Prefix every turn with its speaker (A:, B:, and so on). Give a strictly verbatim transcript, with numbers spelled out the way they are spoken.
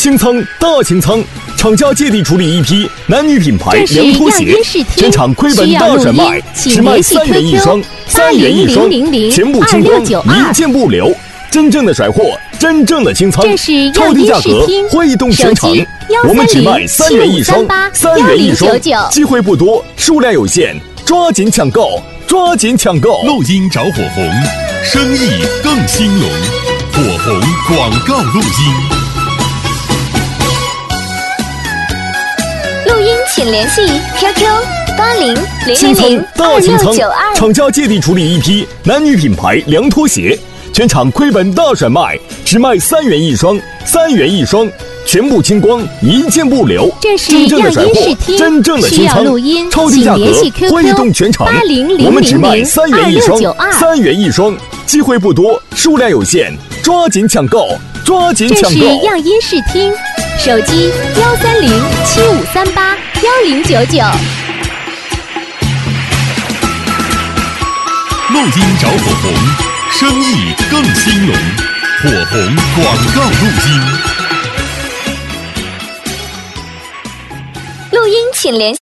A: 清仓大清仓，厂家借地处理一批男女品牌凉拖鞋，全场亏本大甩卖，只卖三元一双，三元一双，全部清光，一件不留。真正的甩货，真正的清仓，超低价格，挥动全场。我们只卖三元一双，三元一双，机会不多，数量有限，抓紧抢购，抓紧抢购！
B: 录音找火红，生意更兴隆，火红广告录音。
C: 录音请联系 Q Q 八零零零零
A: 二六九
C: 二。
A: 厂家借地处理一批男女品牌凉拖鞋，全场亏本大甩卖，只卖三元一双，三元一双，全部清光，一件不留。
C: 这是
A: 真正的甩货，真正的清仓，超低价格，挥动全场。我们只卖三元一双，三元一双，机会不多，数量有限，抓紧抢购，抓紧抢购！
C: 这是样音视听，手机幺三零七五三八幺零九九。
B: 录音找火红，生意更兴隆，火红广告录音。
C: 录音请联系。